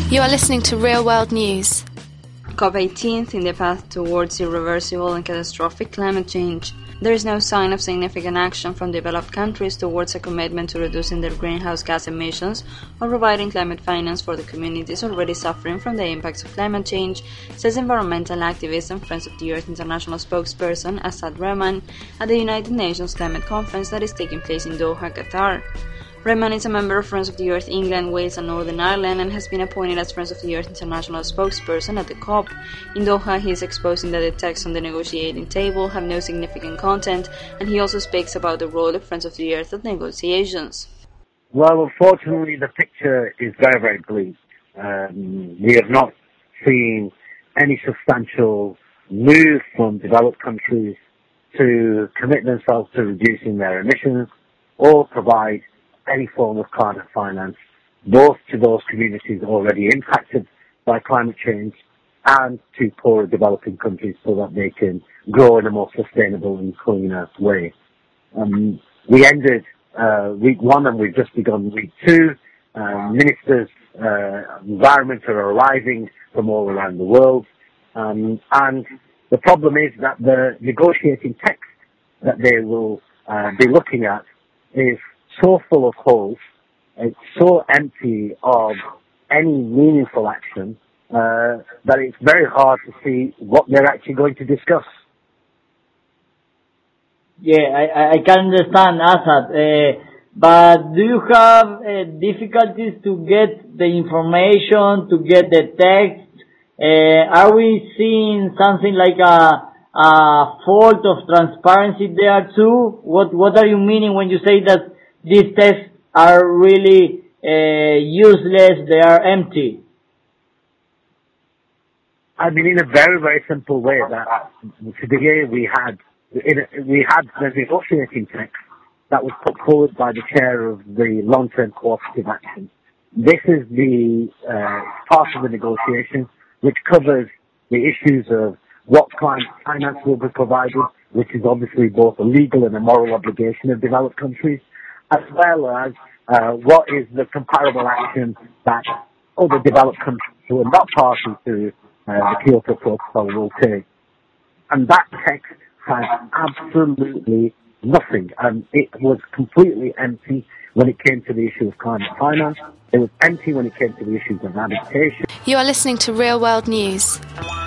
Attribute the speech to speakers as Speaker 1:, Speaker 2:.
Speaker 1: You are listening to Real World News.
Speaker 2: COP18 in the path towards irreversible and catastrophic climate change. There is no sign of significant action from developed countries towards a commitment to reducing their greenhouse gas emissions or providing climate finance for the communities already suffering from the impacts of climate change, says environmental activist and Friends of the Earth International spokesperson Assad Rehman at the United Nations Climate Conference that is taking place in Doha, Qatar. Rehman is a member of Friends of the Earth England, Wales and Northern Ireland and has been appointed as Friends of the Earth International spokesperson at the COP. In Doha, he is exposing that the texts on the negotiating table have no significant content, and he also speaks about the role of Friends of the Earth at negotiations.
Speaker 3: Well, unfortunately, the picture is very, very bleak. We have not seen any substantial move from developed countries to commit themselves to reducing their emissions or provide any form of climate finance, both to those communities already impacted by climate change and to poorer developing countries so that they can grow in a more sustainable and cleaner way. We ended week one and we've just begun week two. Ministers of environment are arriving from all around the world. And the problem is that the negotiating text that they will be looking at is so full of holes, it's so empty of any meaningful action that it's very hard to see what they're actually going to discuss.
Speaker 4: Yeah, I can understand, Assad. But do you have difficulties to get the information, to get the text? Are we seeing something like a fault of transparency there too? What are you meaning when you say that these texts are really useless, they are empty?
Speaker 3: I mean, in a very, very simple way, that today we had the negotiating text that was put forward by the chair of the long-term cooperative action. This is the part of the negotiation which covers the issues of what climate finance will be provided, which is obviously both a legal and a moral obligation of developed countries, as well as what is the comparable action that other developed countries who are not party to the Kyoto Protocol will take. And that text has absolutely nothing, and it was completely empty when it came to the issue of climate finance. It was empty when it came to the issues of adaptation.
Speaker 1: You are listening to Real World News.